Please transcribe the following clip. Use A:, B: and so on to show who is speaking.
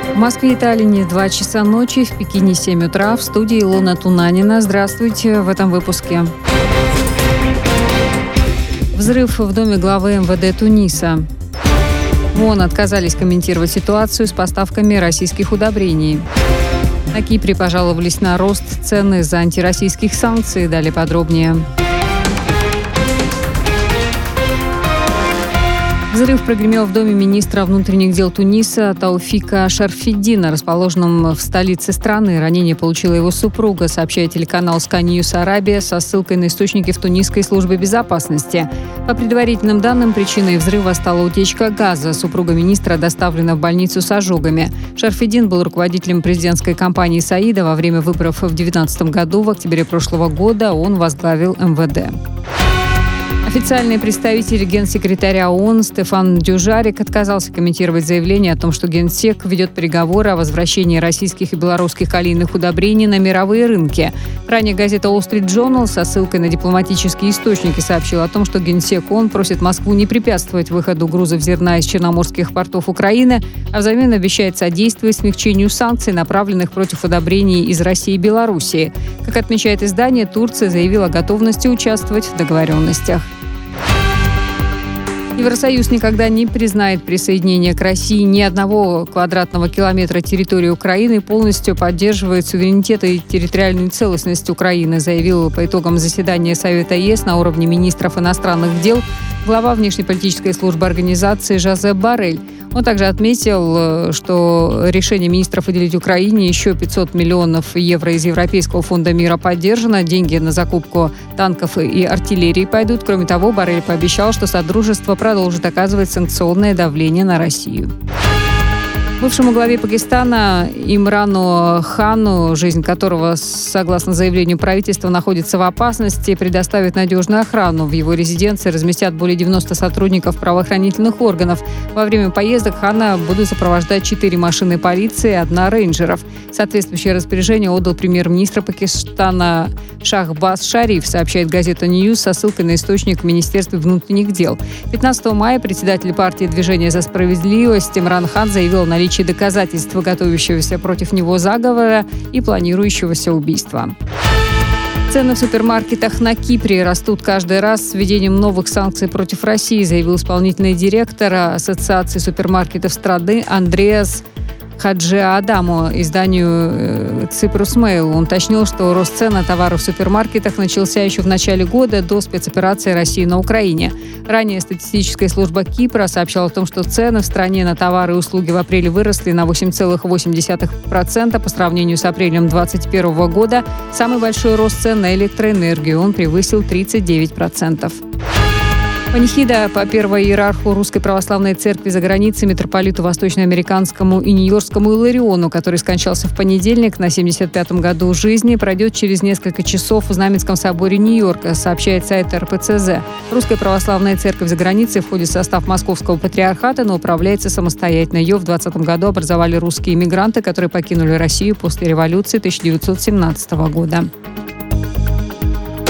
A: В Москве и Таллине 2 часа ночи, в Пекине 7 утра. В студии Илона Тунанина. Здравствуйте в этом выпуске. Взрыв в доме главы МВД Туниса. В ООН отказались комментировать ситуацию с поставками российских удобрений. На Кипре пожаловались на рост цен из-за антироссийских санкций. Далее подробнее. Взрыв прогремел в доме министра внутренних дел Туниса Тауфика Шарфиддина, расположенном в столице страны. Ранение получила его супруга, сообщает телеканал Sky News Arabia со ссылкой на источники в тунисской службе безопасности. По предварительным данным, причиной взрыва стала утечка газа. Супруга министра доставлена в больницу с ожогами. Шарфиддин был руководителем президентской кампании Саида во время выборов в 2019 году. В октябре прошлого года он возглавил МВД. Официальный представитель генсекретаря ООН Стефан Дюжарик отказался комментировать заявление о том, что Генсек ведет переговоры о возвращении российских и белорусских калийных удобрений на мировые рынки. Ранее газета Wall Street Journal со ссылкой на дипломатические источники сообщила о том, что Генсек ООН просит Москву не препятствовать выходу грузов зерна из черноморских портов Украины, а взамен обещает содействовать смягчению санкций, направленных против удобрений из России и Белоруссии. Как отмечает издание, Турция заявила о готовности участвовать в договоренностях. Евросоюз никогда не признает присоединение к России ни одного квадратного километра территории Украины и полностью поддерживает суверенитет и территориальную целостность Украины, заявил по итогам заседания Совета ЕС на уровне министров иностранных дел глава внешнеполитической службы организации Жозеп Боррель. Он также отметил, что решение министров выделить Украине еще 500 миллионов евро из Европейского фонда мира поддержано. Деньги на закупку танков и артиллерии пойдут. Кроме того, Боррель пообещал, что Содружество продолжит оказывать санкционное давление на Россию. Бывшему главе Пакистана Имрану Хану, жизнь которого, согласно заявлению правительства, находится в опасности, предоставят надежную охрану. В его резиденции разместят более 90 сотрудников правоохранительных органов. Во время поездок Хана будут сопровождать 4 машины полиции и 1 рейнджеров. Соответствующее распоряжение отдал премьер-министр Пакистана Шахбаз Шариф, сообщает газета «Ньюс» со ссылкой на источник в Министерстве внутренних дел. 15 мая председатель партии «Движение за справедливость» Имран Хан заявил о наличии доказательств готовящегося против него заговора и планирующегося убийства. Цены в супермаркетах на Кипре растут каждый раз с введением новых санкций против России, заявил исполнительный директор Ассоциации супермаркетов страны Андреас Хаджиадаму изданию Cyprus Mail. Он уточнил, что рост цен на товары в супермаркетах начался еще в начале года до спецоперации России на Украине. Ранее статистическая служба Кипра сообщала о том, что цены в стране на товары и услуги в апреле выросли на 8,8% по сравнению с апрелем 2021 года. Самый большой рост цен на электроэнергию, он превысил 39%. Панихида по первому иерарху Русской Православной Церкви за границей митрополиту Восточноамериканскому и Нью-Йоркскому Илариону, который скончался в понедельник на 75-м году жизни, пройдет через несколько часов в Знаменском соборе Нью-Йорка, сообщает сайт РПЦЗ. Русская Православная Церковь за границей входит в состав Московского патриархата, но управляется самостоятельно. Ее в 2020 году образовали русские иммигранты, которые покинули Россию после революции 1917 года.